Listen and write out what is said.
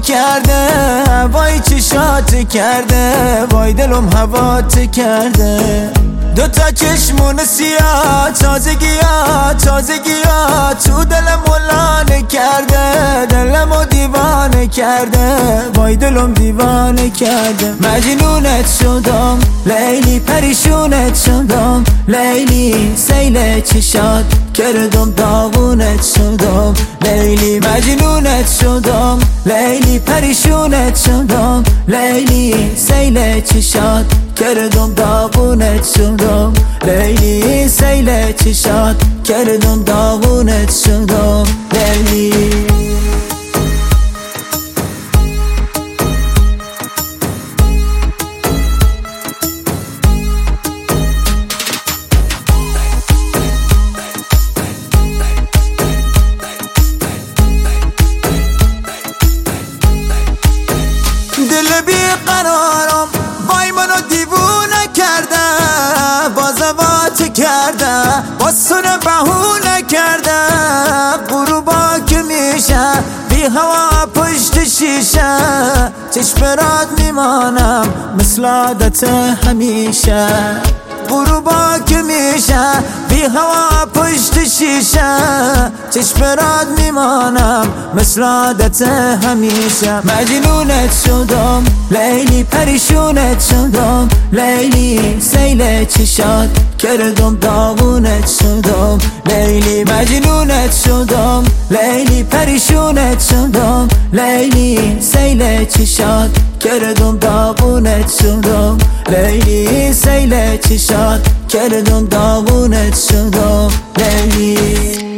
کرده، وای چشات کرده، وای دلم هوات کرده. دوتا چشمون سیاه، تازگیات تو دلم لانه کرده، دلمو دیوانه کرده، وای دلم دیوانه کرده. مجنونت شدم لیلی، پریشونت شدم لیلی، سیل چشات کردم داغونت شدم لیلی. مجنونت شدم لیلی، پریشونت شدم لیلی، سیل چشات کردم داغونت شدم لیلی، سیل چشات کردم داغونت شدم لیلی. دل بیقرارم وای منو دیوونه کرده، بازوات کرده، باسونه بهونه کرده. غروبا که میشه بی هوا پشت شیشه، چشم رات میمانم مثل عادت همیشه. غروبا که میشه بی هوا پشت شیشه، چشم رات میمانم مثل عادت همیشه. مجنونت شدم لیلی، پریشونت شدم لیلی، سیل چشات کردم داغونت شدم لیلی. مجنونت شدم لیلی، پریشونت شدم لیلی، سیل چشات کردم داغونت شدم لیلی، سیل چشات کردم داغونت شدم لیلی.